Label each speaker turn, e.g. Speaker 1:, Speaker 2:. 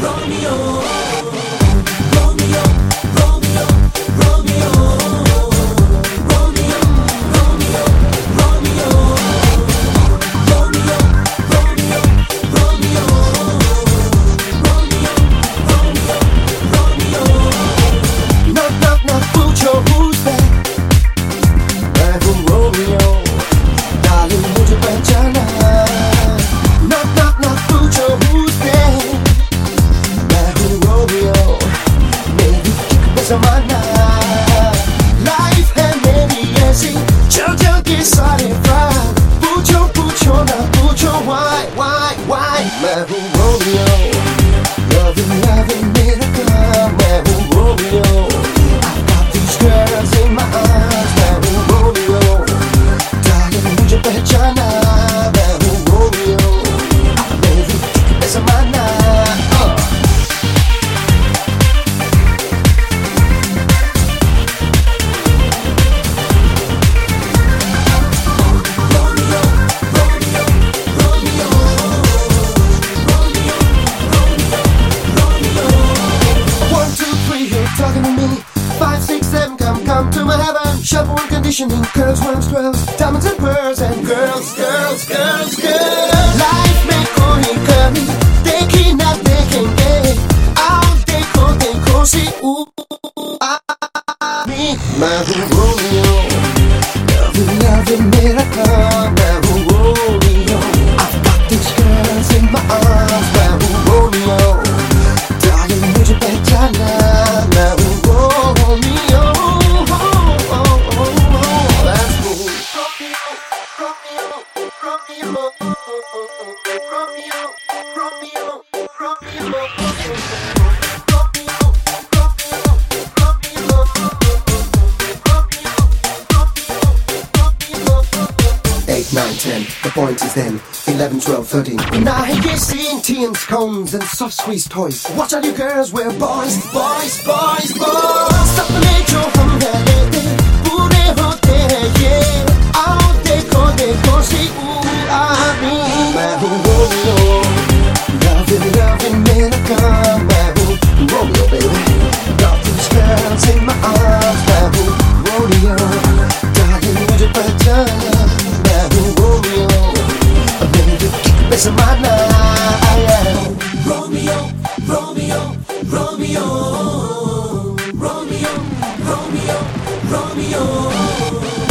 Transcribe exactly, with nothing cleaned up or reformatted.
Speaker 1: Curls, worms, twirls, diamonds and pearls, and girls, girls, girls, girls. Life में कोई कमी देखी ना देखेंगे, आओ देखो देखो सी ऊ आ मी। मैं हूँ रोमियो, love love मेरा काम, मैं हूँ Romeo. I've got these girls in my arms, मैं हूँ रोमियो। Darling मुझे पहचाना, मैं हूँ Romeo. eight, nine, ten, the point is then eleven, twelve, thirteen. Now you're seeing teens, cones and soft squeeze toys. Watch all you girls wear boys, boys, boys, boys. Sapne jo hum rahe the pure hote hain ye. Aao dekho dekho si ooh ah me. Main hu Romeo, loving loving mera kaam. Main hu Romeo baby, got these girls in my arms. Main hu Romeo, darling mujhe pehchana. Romeo, Romeo, Romeo, Romeo, Romeo, Romeo.